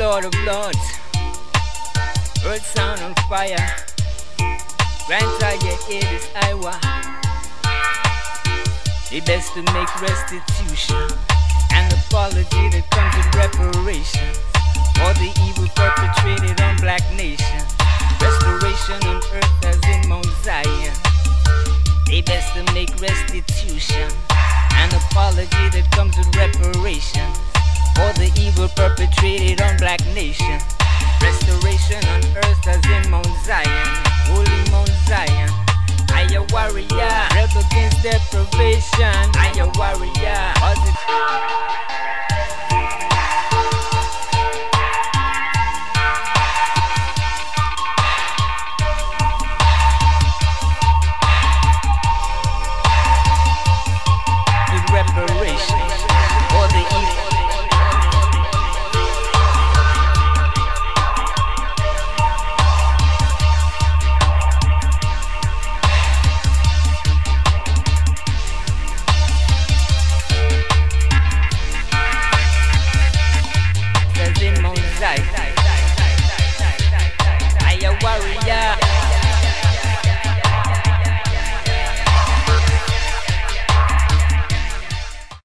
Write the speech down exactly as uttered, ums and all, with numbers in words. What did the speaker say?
Lord of Lords, earth, sound, and fire. Grant I your ear this Iowa. They best to make restitution, an apology that comes with reparation for the evil perpetrated on black nations. Restoration on earth as in Mount Zion. They best to make restitution, an apology that comes with reparation for the evil perpetrated on black nations. Restoration on earth as in Mount Zion, holy Mount Zion. I a warrior, rebel against deprivation. I a warrior.